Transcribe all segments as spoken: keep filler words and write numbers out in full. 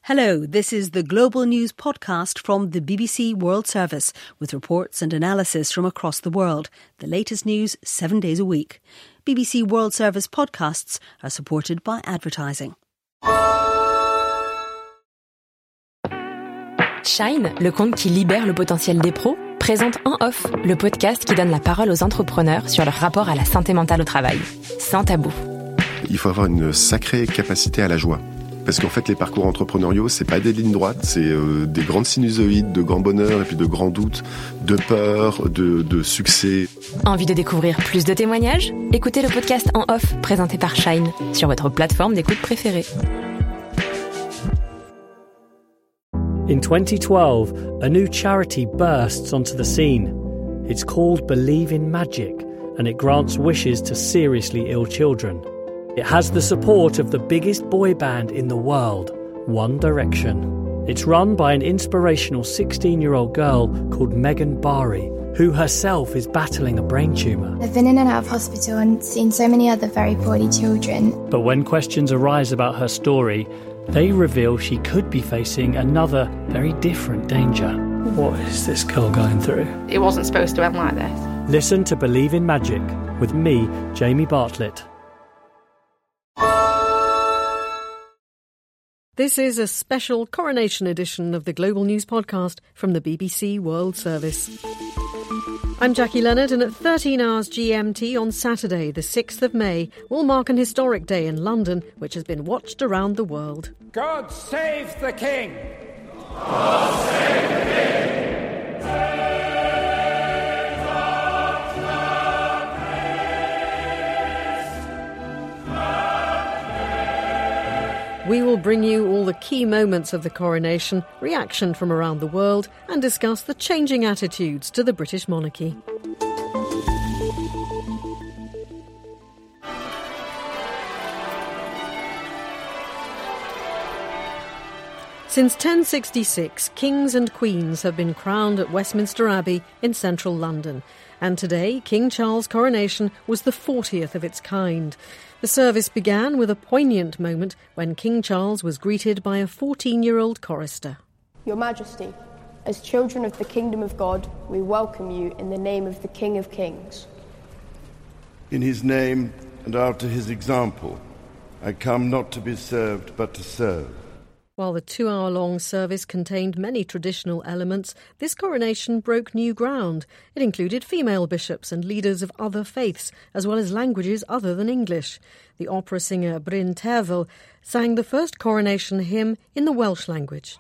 Hello, this is the Global News podcast from the B B C World Service with reports and analysis from across the world. The latest news seven days a week. B B C World Service podcasts are supported by advertising. Shine, le compte qui libère le potentiel des pros, présente En Off, le podcast qui donne la parole aux entrepreneurs sur leur rapport à la santé mentale au travail. Sans tabou. Il faut avoir une sacrée capacité à la joie. Parce qu'en fait, les parcours entrepreneuriaux, c'est pas des lignes droites, c'est euh, des grandes sinusoïdes de grand bonheur et puis de grands doutes, de peur, de, de succès. Envie de découvrir plus de témoignages ? Écoutez le podcast En Off, présenté par Shine, sur votre plateforme d'écoute préférée. In twenty twelve, a new charity bursts onto the scene. It's called Believe in Magic, and it grants wishes to seriously ill children. It has the support of the biggest boy band in the world, One Direction. It's run by an inspirational sixteen-year-old girl called Megan Barry, who herself is battling a brain tumour. I've been in and out of hospital and seen so many other very poorly children. But when questions arise about her story, they reveal she could be facing another very different danger. What is this girl going through? It wasn't supposed to end like this. Listen to Believe in Magic with me, Jamie Bartlett. This is a special coronation edition of the Global News podcast from the B B C World Service. I'm Jackie Leonard, and at thirteen hours G M T on Saturday, the sixth of May, will mark an historic day in London, which has been watched around the world. God save the King! God save the King! We will bring you all the key moments of the coronation, reaction from around the world, and discuss the changing attitudes to the British monarchy. Since ten sixty-six, kings and queens have been crowned at Westminster Abbey in central London. And today, King Charles' coronation was the fortieth of its kind. The service began with a poignant moment when King Charles was greeted by a fourteen-year-old chorister. Your Majesty, as children of the Kingdom of God, we welcome you in the name of the King of Kings. In his name and after his example, I come not to be served but to serve. While the two-hour-long service contained many traditional elements, this coronation broke new ground. It included female bishops and leaders of other faiths, as well as languages other than English. The opera singer Bryn Terfel sang the first coronation hymn in the Welsh language.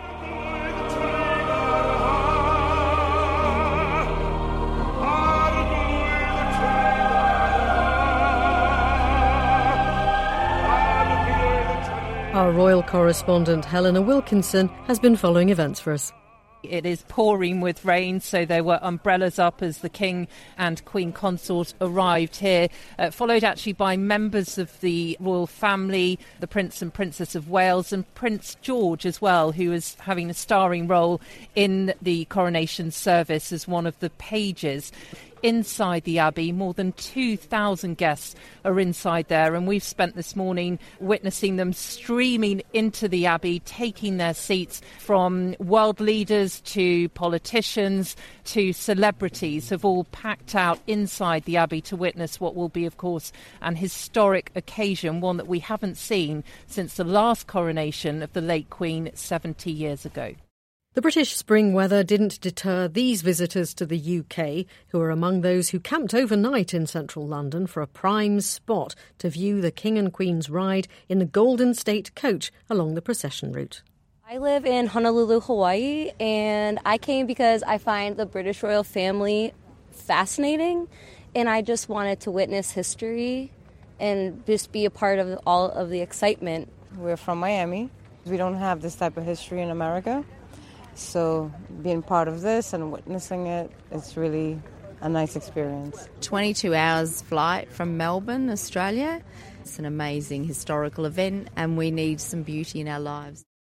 Our royal correspondent Helena Wilkinson has been following events for us. It is pouring with rain, so there were umbrellas up as the King and Queen Consort arrived here, uh, followed actually by members of the royal family, the Prince and Princess of Wales and Prince George as well, who is having a starring role in the coronation service as one of the pages. Inside the Abbey, more than two thousand guests are inside there, and we've spent this morning witnessing them streaming into the Abbey, taking their seats, from world leaders to politicians to celebrities have all packed out inside the Abbey to witness what will be, of course, an historic occasion, one that we haven't seen since the last coronation of the late Queen seventy years ago. The British spring weather didn't deter these visitors to the U K, who are among those who camped overnight in central London for a prime spot to view the King and Queen's ride in the Golden State coach along the procession route. I live in Honolulu, Hawaii, and I came because I find the British royal family fascinating, and I just wanted to witness history and just be a part of all of the excitement. We're from Miami. We don't have this type of history in America. So being part of this and witnessing it, it's really a nice experience. twenty-two hours flight from Melbourne, Australia. It's an amazing historical event, and we need some beauty in our lives.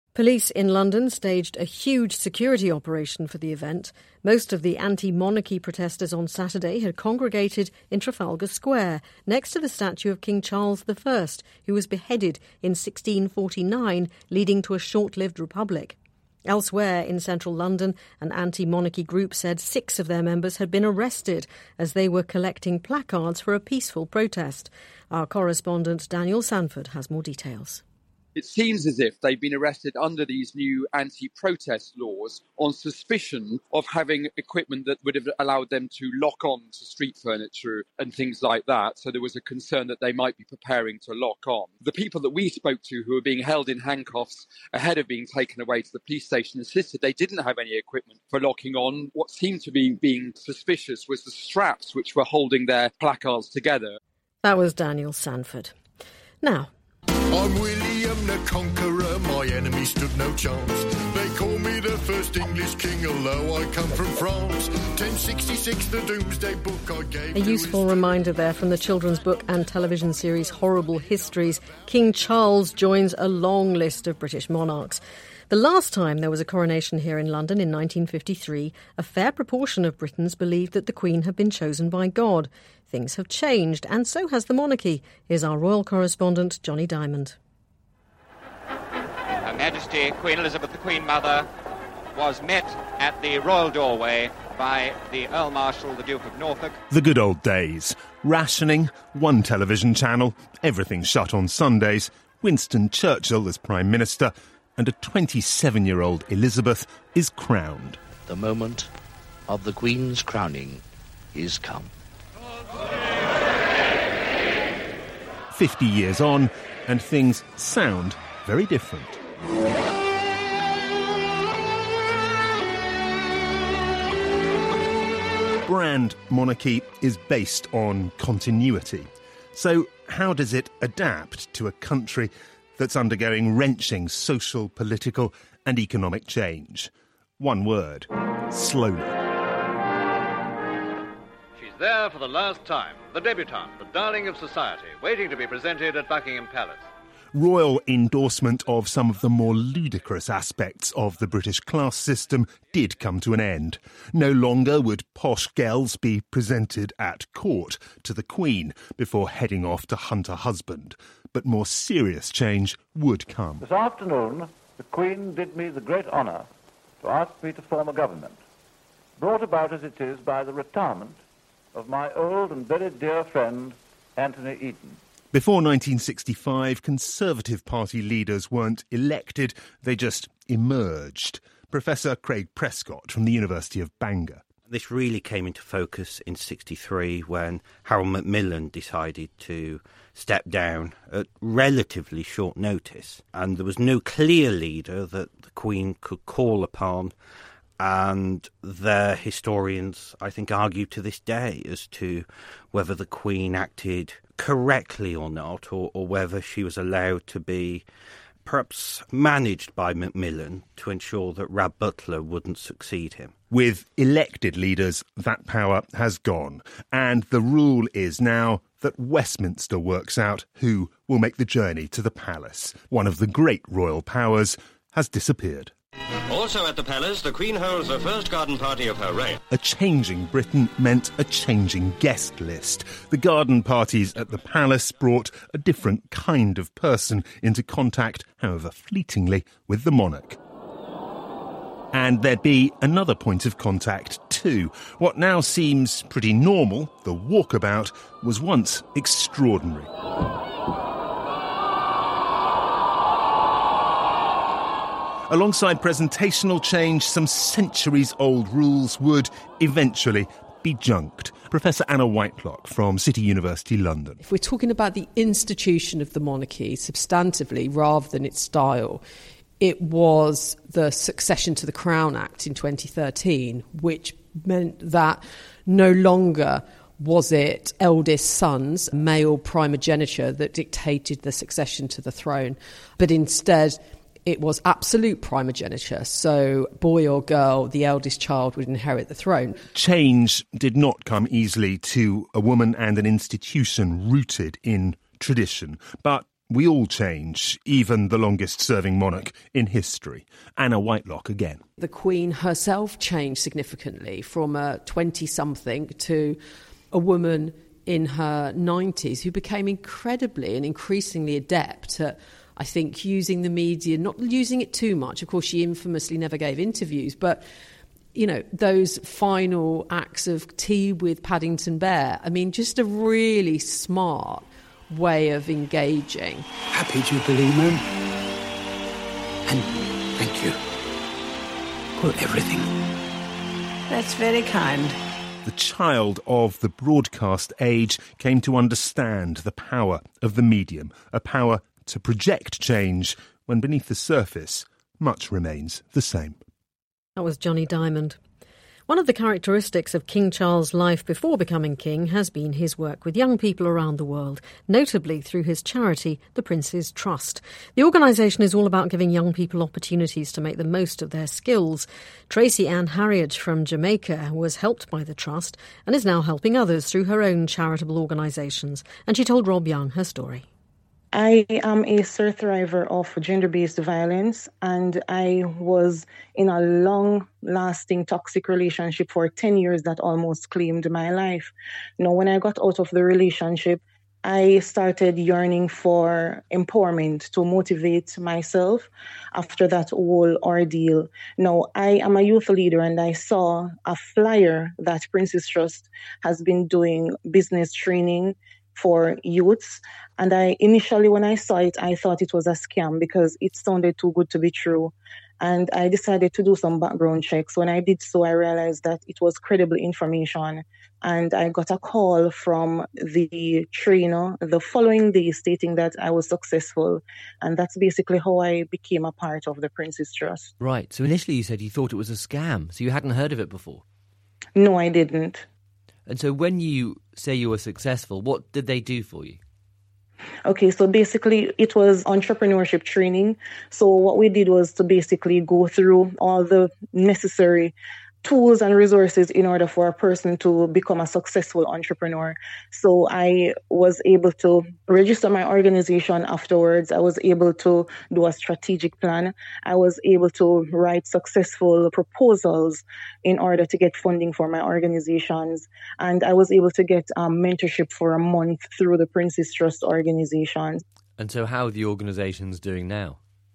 Police in London staged a huge security operation for the event. Most of the anti-monarchy protesters on Saturday had congregated in Trafalgar Square, next to the statue of King Charles the First, who was beheaded in sixteen forty-nine, leading to a short-lived republic. Elsewhere in central London, an anti-monarchy group said six of their members had been arrested as they were collecting placards for a peaceful protest. Our correspondent Daniel Sanford has more details. It seems as if they've been arrested under these new anti-protest laws on suspicion of having equipment that would have allowed them to lock on to street furniture and things like that. So there was a concern that they might be preparing to lock on. The people that we spoke to who were being held in handcuffs ahead of being taken away to the police station insisted they didn't have any equipment for locking on. What seemed to be being suspicious was the straps which were holding their placards together. That was Daniel Sanford. Now, I'm William the Conqueror, my enemy stood no chance. They call me the first English king, although I come from France. ten sixty-six, the Doomsday Book I gave. A useful reminder there from the children's book and television series Horrible Histories. King Charles joins a long list of British monarchs. The last time there was a coronation here in London in nineteen fifty-three, a fair proportion of Britons believed that the Queen had been chosen by God. Things have changed, and so has the monarchy. Here's our royal correspondent, Johnny Diamond. Her Majesty Queen Elizabeth, the Queen Mother, was met at the royal doorway by the Earl Marshal, the Duke of Norfolk. The good old days. Rationing, one television channel, everything shut on Sundays, Winston Churchill as Prime Minister, and a twenty-seven-year-old Elizabeth is crowned. The moment of the Queen's crowning is come. Fifty years on, and things sound very different. Brand monarchy is based on continuity. So how does it adapt to a country that's undergoing wrenching social, political and economic change? One word: slowly. She's there for the last time, the debutante, the darling of society, waiting to be presented at Buckingham Palace. Royal endorsement of some of the more ludicrous aspects of the British class system did come to an end. No longer would posh girls be presented at court to the Queen before heading off to hunt a husband. But more serious change would come. This afternoon, the Queen did me the great honour to ask me to form a government, brought about as it is by the retirement of my old and very dear friend, Anthony Eden. Before nineteen sixty-five, Conservative Party leaders weren't elected, they just emerged. Professor Craig Prescott from the University of Bangor. This really came into focus in sixty-three when Harold Macmillan decided to step down at relatively short notice. And there was no clear leader that the Queen could call upon. And their historians, I think, argue to this day as to whether the Queen acted correctly or not, or, or whether she was allowed to be perhaps managed by Macmillan to ensure that Rab Butler wouldn't succeed him. With elected leaders, that power has gone. And the rule is now that Westminster works out who will make the journey to the palace. One of the great royal powers has disappeared. Also at the palace, the Queen holds the first garden party of her reign. A changing Britain meant a changing guest list. The garden parties at the palace brought a different kind of person into contact, however fleetingly, with the monarch. And there'd be another point of contact too. What now seems pretty normal, the walkabout, was once extraordinary. Alongside presentational change, some centuries-old rules would eventually be junked. Professor Anna Whitelock from City University London. If we're talking about the institution of the monarchy substantively rather than its style, it was the Succession to the Crown Act in twenty thirteen, which meant that no longer was it eldest sons, male primogeniture, that dictated the succession to the throne, but instead it was absolute primogeniture, so boy or girl, the eldest child would inherit the throne. Change did not come easily to a woman and an institution rooted in tradition, but We all change, even the longest-serving monarch in history. Anna Whitelock again. The Queen herself changed significantly from a twenty-something to a woman in her nineties who became incredibly and increasingly adept at, I think, using the media, not using it too much. Of course, she infamously never gave interviews, but, you know, those final acts of tea with Paddington Bear, I mean, just a really smart way of engaging. Happy Jubilee, Mum. And thank you for everything. That's very kind. The child of the broadcast age came to understand the power of the medium, a power to project change when beneath the surface much remains the same. That was Johnny Diamond. One of the characteristics of King Charles' life before becoming king has been his work with young people around the world, notably through his charity, the Prince's Trust. The organisation is all about giving young people opportunities to make the most of their skills. Tracy Ann Harriage from Jamaica was helped by the Trust and is now helping others through her own charitable organisations. And she told Rob Young her story. I am a survivor of gender-based violence, and I was in a long-lasting toxic relationship for ten years that almost claimed my life. Now, when I got out of the relationship, I started yearning for empowerment to motivate myself after that whole ordeal. Now, I am a youth leader, and I saw a flyer that Prince's Trust has been doing business training for youths. And I initially, when I saw it, I thought it was a scam because it sounded too good to be true. And I decided to do some background checks. When I did so, I realized that it was credible information. And I got a call from the trainer the following day stating that I was successful. And that's basically how I became a part of the Prince's Trust. Right. So initially you said you thought it was a scam. So you hadn't heard of it before? No, I didn't. And so when you say you were successful, what did they do for you? Okay, so basically it was entrepreneurship training. So what we did was to basically go through all the necessary tools and resources in order for a person to become a successful entrepreneur. So I was able to register my organization afterwards. I was able to do a strategic plan. I was able to write successful proposals in order to get funding for my organizations. And I was able to get um, mentorship for a month through the Prince's Trust organization. And so how are the organizations doing now?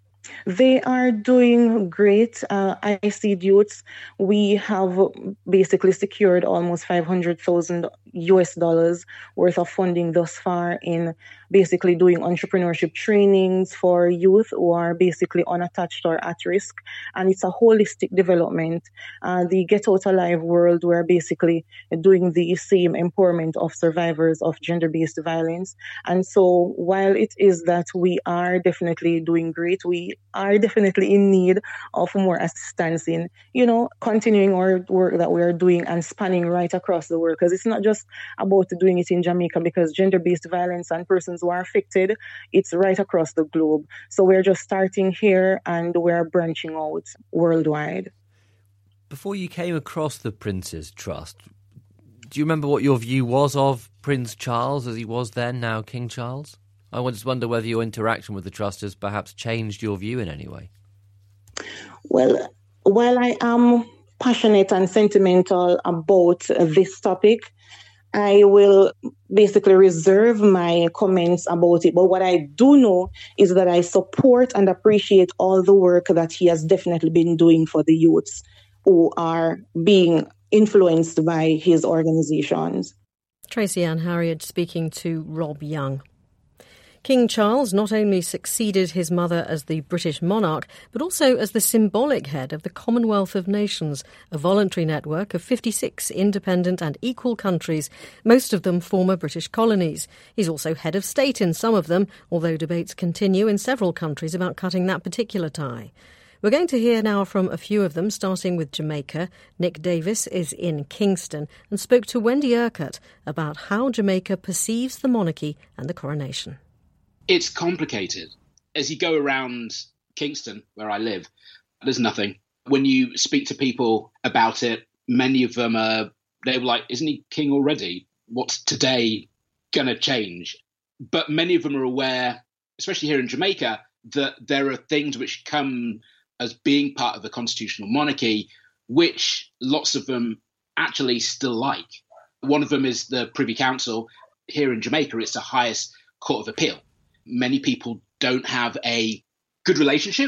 They are doing great. Uh, I see youths. We have basically secured almost five hundred thousand U S dollars worth of funding thus far in basically doing entrepreneurship trainings for youth who are basically unattached or at risk. And it's a holistic development. Uh, the Get Out Alive world, we're basically doing the same empowerment of survivors of gender-based violence. And so while it is that we are definitely doing great, we are definitely in need of more assistance in, you know, continuing our work that we are doing and spanning right across the world. Because it's not just about doing it in Jamaica, because gender-based violence and persons who are affected, it's right across the globe. So we're just starting here and we're branching out worldwide. Before you came across the Prince's Trust, do you remember what your view was of Prince Charles as he was then, now King Charles? I just wonder whether your interaction with the Trust has perhaps changed your view in any way. Well, while I am passionate and sentimental about this topic, I will basically reserve my comments about it. But what I do know is that I support and appreciate all the work that he has definitely been doing for the youths who are being influenced by his organizations. Tracy Ann Harriage speaking to Rob Young. King Charles not only succeeded his mother as the British monarch, but also as the symbolic head of the Commonwealth of Nations, a voluntary network of fifty-six independent and equal countries, most of them former British colonies. He's also head of state in some of them, although debates continue in several countries about cutting that particular tie. We're going to hear now from a few of them, starting with Jamaica. Nick Davis is in Kingston and spoke to Wendy Urquhart about how Jamaica perceives the monarchy and the coronation. It's complicated. As you go around Kingston, where I live, there's nothing. When you speak to people about it, many of them are, they were like, isn't he king already? What's today going to change? But many of them are aware especially here in Jamaica, that there are things which come as being part of the constitutional monarchy, which lots of them actually still like. One of them is the Privy Council. Here in Jamaica, it's the highest court of appeal. Many people don't have a good relationship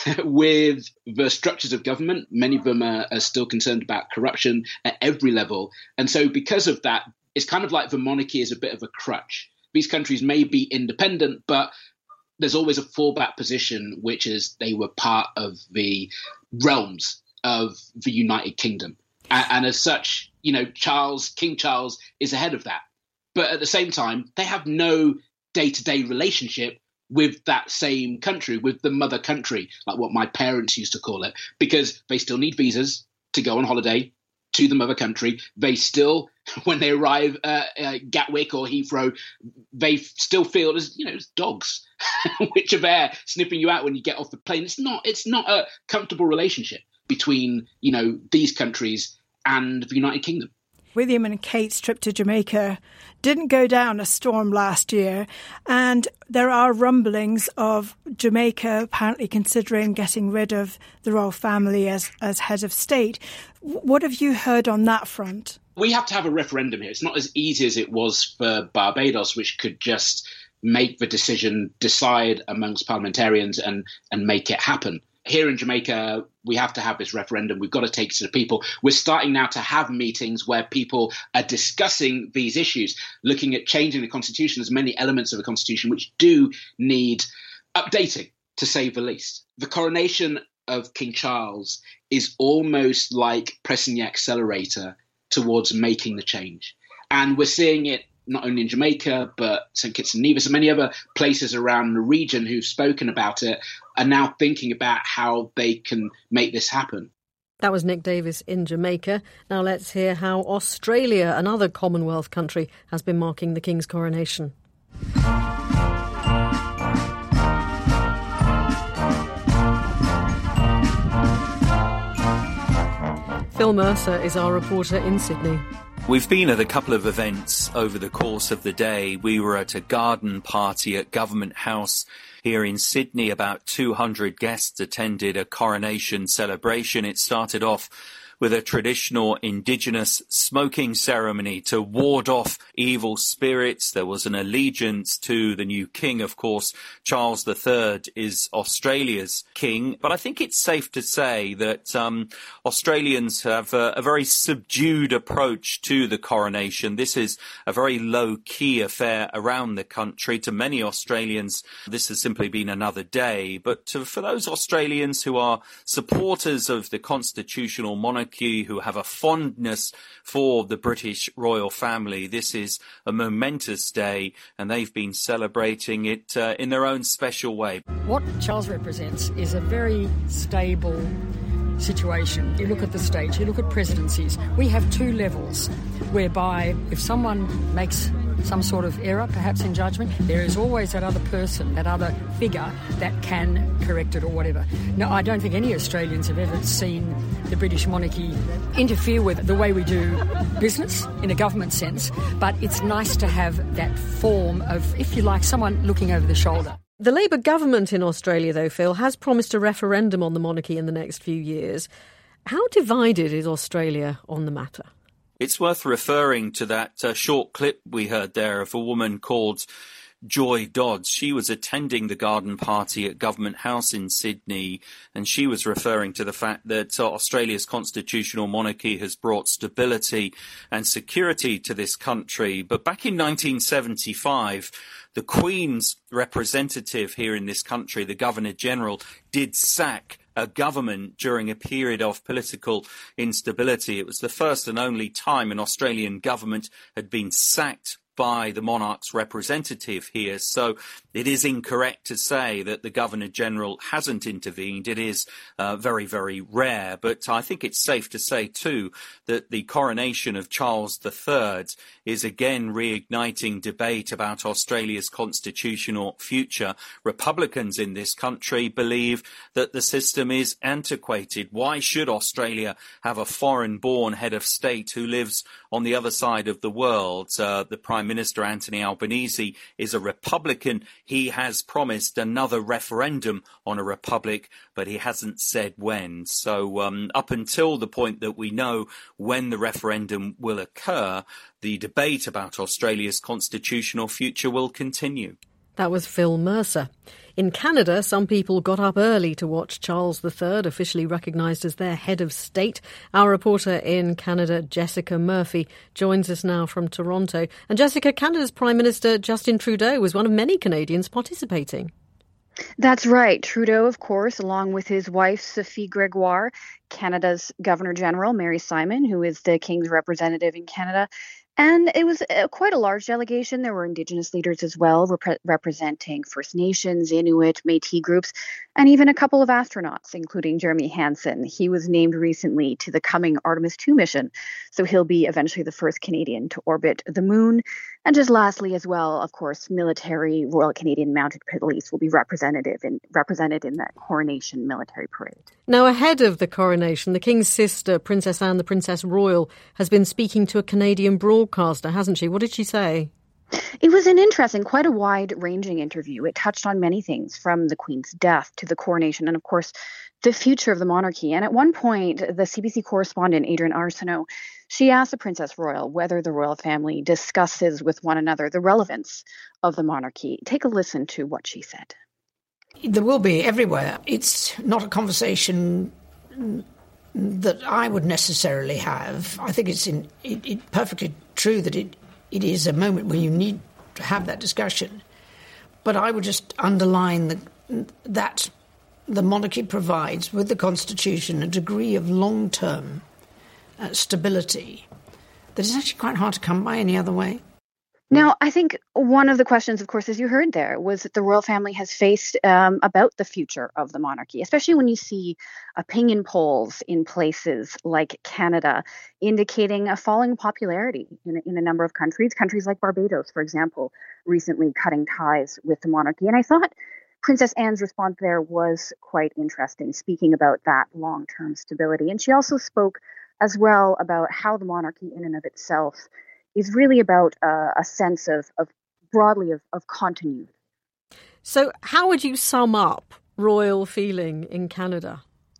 with the structures of government. Many of them are, are still concerned about corruption at every level. And so because of that, it's kind of like the monarchy is a bit of a crutch. These countries may be independent, but there's always a fallback position, which is they were part of the realms of the United Kingdom. And, and as such, you know, Charles, King Charles is ahead of that. But at the same time, they have no day-to-day relationship with that same country, with the mother country, like what my parents used to call it, because they still need visas to go on holiday to the mother country. They still, when they arrive at uh, Gatwick or Heathrow, they still feel as, you know, as dogs, which are there sniffing you out when you get off the plane. It's not, it's not a comfortable relationship between, you know, these countries and the United Kingdom. William and Kate's trip to Jamaica didn't go down a storm last year, and there are rumblings of Jamaica apparently considering getting rid of the royal family as, as head of state. What have you heard on that front? We have to have a referendum here. It's not as easy as it was for Barbados, which could just make the decision, decide amongst parliamentarians and, and make it happen. Here in Jamaica, we have to have this referendum. We've got to take it to the people. We're starting now to have meetings where people are discussing these issues, looking at changing the constitution. There's many elements of the constitution which do need updating, to say the least. The coronation of King Charles is almost like pressing the accelerator towards making the change. And we're seeing it not only in Jamaica, but Saint Kitts and Nevis and many other places around the region who've spoken about it are now thinking about how they can make this happen. That was Nick Davis in Jamaica. Now let's hear how Australia, another Commonwealth country, has been marking the King's coronation. Phil Mercer is our reporter in Sydney. We've been at a couple of events over the course of the day. We were at a garden party at Government House here in Sydney. About two hundred guests attended a coronation celebration. It started off with a traditional Indigenous smoking ceremony to ward off evil spirits. There was an allegiance to the new king, of course. Charles the Third is Australia's king. But I think it's safe to say that um, Australians have a, a very subdued approach to the coronation. This is a very low-key affair around the country. To many Australians, this has simply been another day. But to, for those Australians who are supporters of the constitutional monarchy, who have a fondness for the British royal family, this is a momentous day, and they've been celebrating it uh, in their own special way. What Charles represents is a very stable situation. You look at the states, you look at presidencies. We have two levels whereby if someone makes some sort of error, perhaps in judgment, there is always that other person, that other figure that can correct it or whatever. Now, I don't think any Australians have ever seen the British monarchy interfere with the way we do business in a government sense, but it's nice to have that form of, if you like, someone looking over the shoulder. The Labour government in Australia, though, Phil, has promised a referendum on the monarchy in the next few years. How divided is Australia on the matter? It's worth referring to that uh, short clip we heard there of a woman called Joy Dodds. She was attending the garden party at Government House in Sydney, and she was referring to the fact that uh, Australia's constitutional monarchy has brought stability and security to this country. But back in nineteen seventy-five, the Queen's representative here in this country, the Governor-General, did sack a government during a period of political instability. It was the first and only time an Australian government had been sacked by the monarch's representative here. So it is incorrect to say that the Governor-General hasn't intervened. It is uh, very, very rare. But I think it's safe to say, too, that the coronation of Charles the Third is again reigniting debate about Australia's constitutional future. Republicans in this country believe that the system is antiquated. Why should Australia have a foreign-born head of state who lives on the other side of the world? Uh, the Prime Prime Minister Anthony Albanese is a Republican. He has promised another referendum on a republic, but he hasn't said when. So um, up until the point that we know when the referendum will occur, the debate about Australia's constitutional future will continue. That was Phil Mercer. In Canada, some people got up early to watch Charles the Third officially recognised as their head of state. Our reporter in Canada, Jessica Murphy, joins us now from Toronto. And Jessica, Canada's Prime Minister Justin Trudeau was one of many Canadians participating. That's right. Trudeau, of course, along with his wife, Sophie Gregoire, Canada's Governor-General, Mary Simon, who is the King's representative in Canada. And it was uh, quite a large delegation. There were Indigenous leaders as well, rep- representing First Nations, Inuit, Métis groups, and even a couple of astronauts, including Jeremy Hansen. He was named recently to the coming Artemis two mission, so he'll be eventually the first Canadian to orbit the moon. And just lastly as well, of course, military Royal Canadian Mounted Police will be representative in, represented in that coronation military parade. Now, ahead of the coronation, the King's sister, Princess Anne, the Princess Royal, has been speaking to a Canadian broadcaster, hasn't she? What did she say? It was an interesting, quite a wide-ranging interview. It touched on many things, from the Queen's death to the coronation and, of course, the future of the monarchy. And at one point, the C B C correspondent, Adrienne Arsenault, she asked the Princess Royal whether the royal family discusses with one another the relevance of the monarchy. Take a listen to what she said. There will be everywhere. It's not a conversation that I would necessarily have. I think it's in, it, it perfectly true that it, it is a moment where you need to have that discussion. But I would just underline the, that the monarchy provides, with the Constitution, a degree of long-term uh, stability that is actually quite hard to come by any other way. Now, I think one of the questions, of course, as you heard there, was that the royal family has faced um, about the future of the monarchy, especially when you see opinion polls in places like Canada indicating a falling popularity in, in a number of countries, countries like Barbados, for example, recently cutting ties with the monarchy. And I thought Princess Anne's response there was quite interesting, speaking about that long-term stability. And she also spoke as well about how the monarchy in and of itself is really about uh, a sense of, of broadly of, of continuity. So how would you sum up royal feeling in Canada?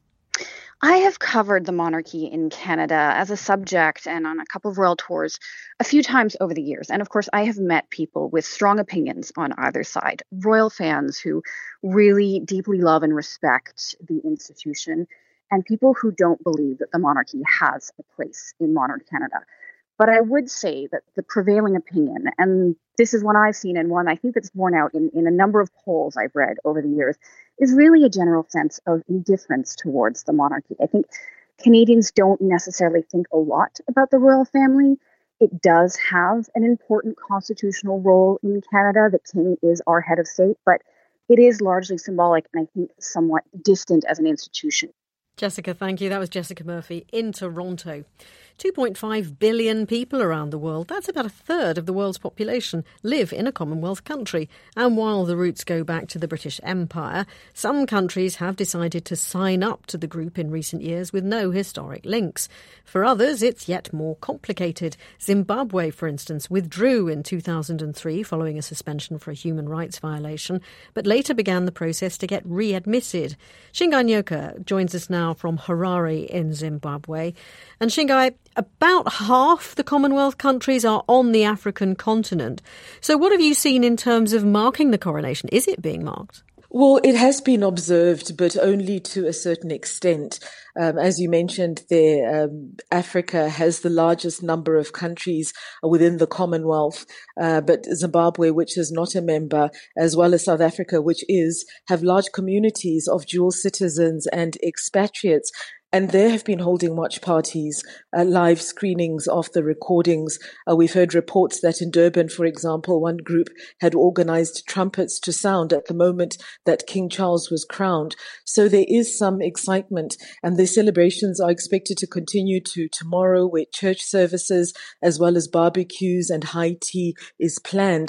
I have covered the monarchy in Canada as a subject and on a couple of royal tours a few times over the years. And of course, I have met people with strong opinions on either side, royal fans who really deeply love and respect the institution, and people who don't believe that the monarchy has a place in modern Canada. But I would say that the prevailing opinion, and this is one I've seen and one I think that's borne out in, in a number of polls I've read over the years, is really a general sense of indifference towards the monarchy. I think Canadians don't necessarily think a lot about the royal family. It does have an important constitutional role in Canada. The king is our head of state, but it is largely symbolic and I think somewhat distant as an institution. Jessica, thank you. That was Jessica Murphy in Toronto. two point five billion people around the world, that's about a third of the world's population, live in a Commonwealth country. And while the roots go back to the British Empire, some countries have decided to sign up to the group in recent years with no historic links. For others, it's yet more complicated. Zimbabwe, for instance, withdrew in two thousand three following a suspension for a human rights violation, but later began the process to get readmitted. Shingai Nyoka joins us now from Harare in Zimbabwe. And Shingai, about half the Commonwealth countries are on the African continent. So what have you seen in terms of marking the coronation? Is it being marked? Well, it has been observed, but only to a certain extent. Um, as you mentioned there, um, Africa has the largest number of countries within the Commonwealth, uh, but Zimbabwe, which is not a member, as well as South Africa, which is, have large communities of dual citizens and expatriates. And they have been holding watch parties, uh, live screenings of the recordings. Uh, we've heard reports that in Durban, for example, one group had organized trumpets to sound at the moment that King Charles was crowned. So there is some excitement, and the celebrations are expected to continue to tomorrow, where church services as well as barbecues and high tea is planned.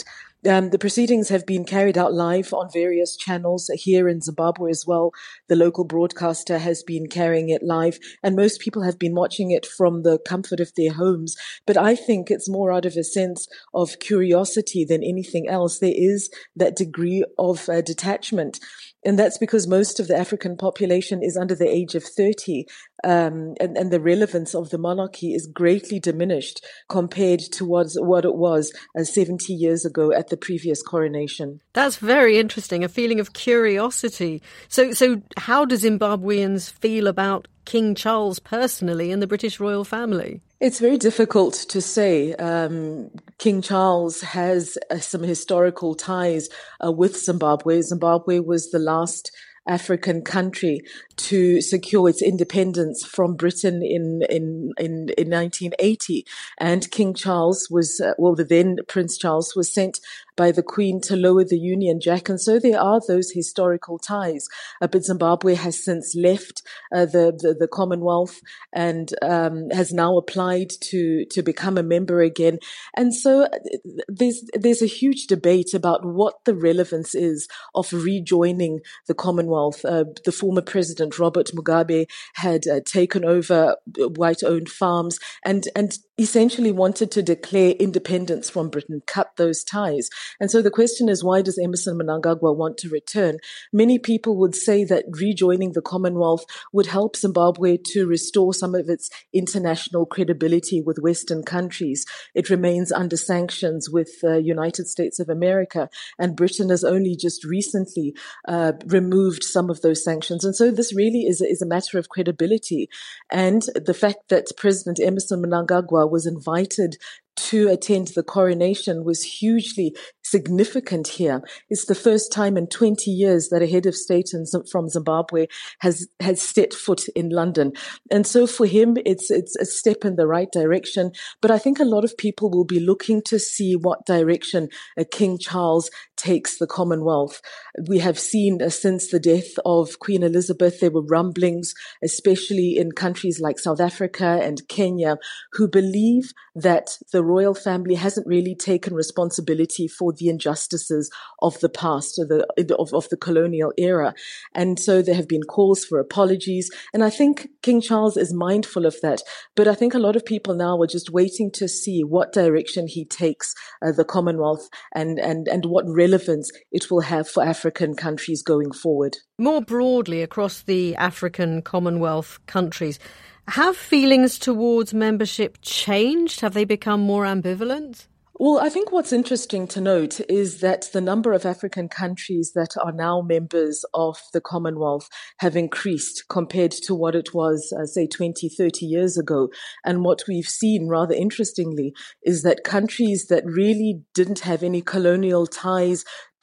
Um, the proceedings have been carried out live on various channels here in Zimbabwe as well. The local broadcaster has been carrying it live, and most people have been watching it from the comfort of their homes. But I think it's more out of a sense of curiosity than anything else. There is that degree of uh, detachment. And that's because most of the African population is under the age of thirty, um, and, and the relevance of the monarchy is greatly diminished compared to what, what it was uh, seventy years ago at the previous coronation. That's very interesting, a feeling of curiosity. So, so how do Zimbabweans feel about King Charles personally and the British royal family? It's very difficult to say. Um, King Charles has uh, some historical ties uh, with Zimbabwe. Zimbabwe was the last African country to secure its independence from Britain in in in, in nineteen eighty, and King Charles was uh, well, the then Prince Charles was sent by the Queen to lower the Union Jack, and so there are those historical ties. Uh, but Zimbabwe has since left uh, the, the the Commonwealth and um, has now applied to to become a member again, and so there's there's a huge debate about what the relevance is of rejoining the Commonwealth. Uh, the former president Robert Mugabe had uh, taken over white-owned farms and and essentially wanted to declare independence from Britain, cut those ties. And so the question is, why does Emmerson Mnangagwa want to return? Many people would say that rejoining the Commonwealth would help Zimbabwe to restore some of its international credibility with Western countries. It remains under sanctions with the uh, United States of America, and Britain has only just recently uh, removed some of those sanctions. And so this really is, is a matter of credibility. And the fact that President Emmerson Mnangagwa was invited to attend the coronation was hugely significant here. It's the first time in twenty years that a head of state in, from Zimbabwe has has set foot in London. And so for him, it's it's a step in the right direction. But I think a lot of people will be looking to see what direction uh, King Charles takes the Commonwealth. We have seen uh, since the death of Queen Elizabeth, there were rumblings, especially in countries like South Africa and Kenya, who believe that the royal family hasn't really taken responsibility for the injustices of the past, or the of, of the colonial era. And so there have been calls for apologies. And I think King Charles is mindful of that. But I think a lot of people now are just waiting to see what direction he takes uh, the Commonwealth and, and, and what relevance it will have for African countries going forward. More broadly, across the African Commonwealth countries, have feelings towards membership changed? Have they become more ambivalent? Well, I think what's interesting to note is that the number of African countries that are now members of the Commonwealth have increased compared to what it was, uh, say, twenty, thirty years ago. And what we've seen, rather interestingly, is that countries that really didn't have any colonial ties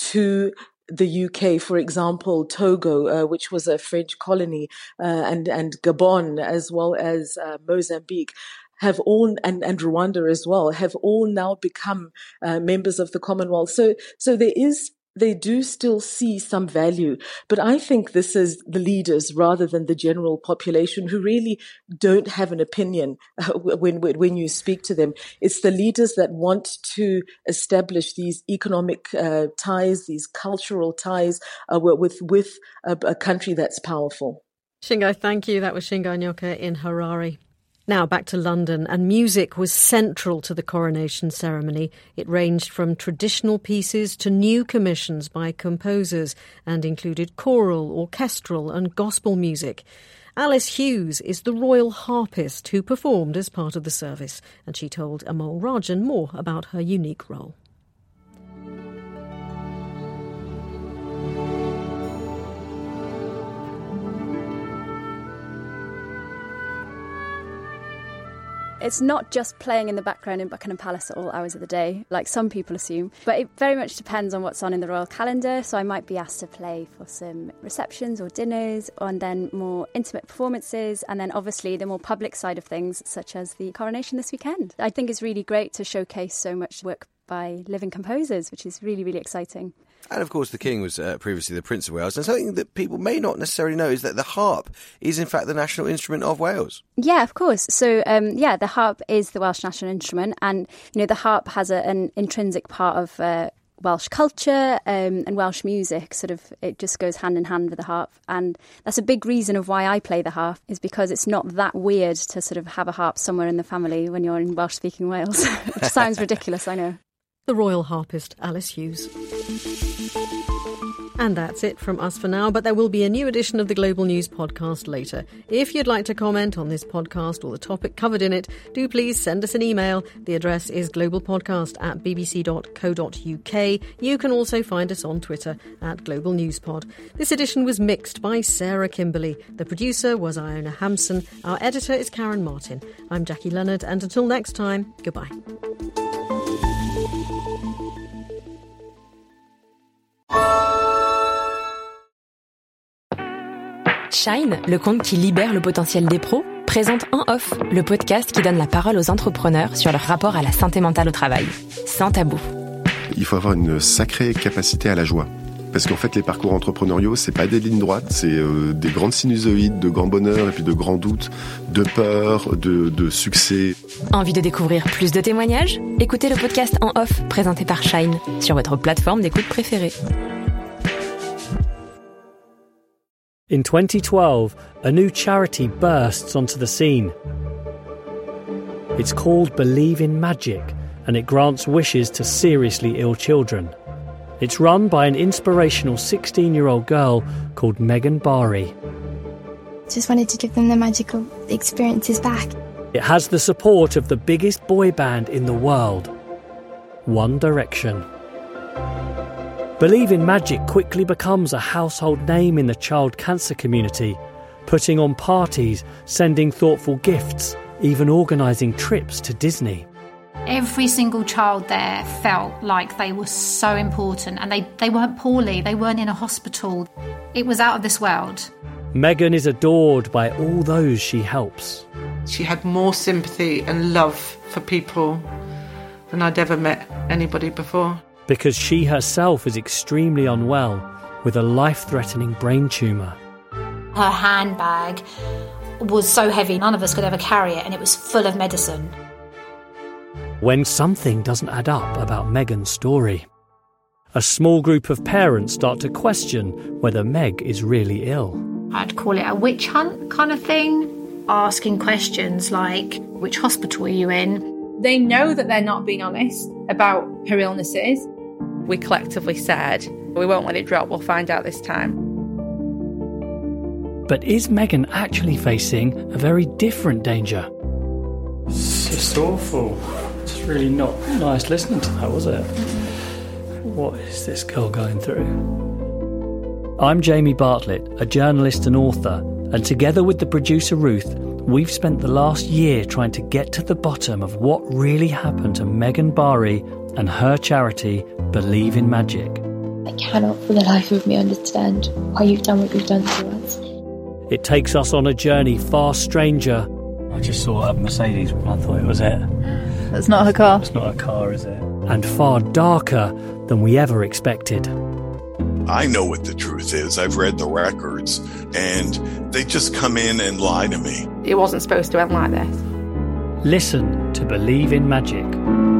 to the U K, for example, Togo, uh, which was a French colony, uh, and, and Gabon, as well as uh, Mozambique, have all, and, and Rwanda as well, have all now become uh, members of the Commonwealth. So, so there is, they do still see some value. But I think this is the leaders rather than the general population who really don't have an opinion uh, when, when you speak to them. It's the leaders that want to establish these economic uh, ties, these cultural ties uh, with, with a, a country that's powerful. Shingo, thank you. That was Shingo Nyoka in Harare. Now back to London, and music was central to the coronation ceremony. It ranged from traditional pieces to new commissions by composers and included choral, orchestral and gospel music. Alice Hughes is the royal harpist who performed as part of the service, and she told Amol Rajan more about her unique role. It's not just playing in the background in Buckingham Palace at all hours of the day, like some people assume, but it very much depends on what's on in the royal calendar. So I might be asked to play for some receptions or dinners, and then more intimate performances, and then obviously the more public side of things, such as the coronation this weekend. I think it's really great to showcase so much work by living composers, which is really, really exciting. And of course the King was uh, previously the Prince of Wales, and something that people may not necessarily know is that the harp is in fact the national instrument of Wales. Yeah, of course. So um, yeah, the harp is the Welsh national instrument, and you know the harp has a, an intrinsic part of uh, Welsh culture um, and Welsh music. Sort of, it just goes hand in hand with the harp, and that's a big reason of why I play the harp, is because it's not that weird to sort of have a harp somewhere in the family when you're in Welsh-speaking Wales. Which sounds ridiculous, I know. The royal harpist Alice Hughes. And that's it from us for now, but there will be a new edition of the Global News podcast later. If you'd like to comment on this podcast or the topic covered in it, do please send us an email. The address is globalpodcast at bbc dot co dot uk. You can also find us on Twitter at Global News Pod. This edition was mixed by Sarah Kimberley. The producer was Iona Hampson. Our editor is Karen Martin. I'm Jackie Leonard, and until next time, goodbye. Shine, le compte qui libère le potentiel des pros, présente En Off, le podcast qui donne la parole aux entrepreneurs sur leur rapport à la santé mentale au travail, sans tabou. Il faut avoir une sacrée capacité à la joie. Parce qu'en fait, les parcours entrepreneuriaux, c'est pas des lignes droites, c'est euh, des grandes sinusoïdes de grand bonheur et puis de grands doutes, de peur, de, de succès. Envie de découvrir plus de témoignages ? Écoutez le podcast En Off, présenté par Shine, sur votre plateforme d'écoute préférée. In twenty twelve, a new charity bursts onto the scene. It's called Believe in Magic, and it grants wishes to seriously ill children. It's run by an inspirational sixteen-year-old girl called Megan Barry. Just wanted to give them the magical experiences back. It has the support of the biggest boy band in the world, One Direction. Believe in Magic quickly becomes a household name in the child cancer community, putting on parties, sending thoughtful gifts, even organising trips to Disney. Every single child there felt like they were so important, and they, they weren't poorly, they weren't in a hospital. It was out of this world. Megan is adored by all those she helps. She had more sympathy and love for people than I'd ever met anybody before. Because she herself is extremely unwell with a life-threatening brain tumour. Her handbag was so heavy, none of us could ever carry it, and it was full of medicine. When something doesn't add up about Megan's story, a small group of parents start to question whether Meg is really ill. I'd call it a witch hunt kind of thing, asking questions like, which hospital are you in? They know that they're not being honest about her illnesses. We collectively said, we won't let it drop, we'll find out this time. But is Megan actually facing a very different danger? It's just awful. It's really not nice listening to that, was it? What is this girl going through? I'm Jamie Bartlett, a journalist and author, and together with the producer Ruth, we've spent the last year trying to get to the bottom of what really happened to Megan Barry and her charity, Believe in Magic. I cannot for the life of me understand why you've done what you've done to us. It takes us on a journey far stranger. I just saw a Mercedes and I thought it was it. That's not her car. It's not a car, is it? And far darker than we ever expected. I know what the truth is. I've read the records, and they just come in and lie to me. It wasn't supposed to end like this. Listen to Believe in Magic.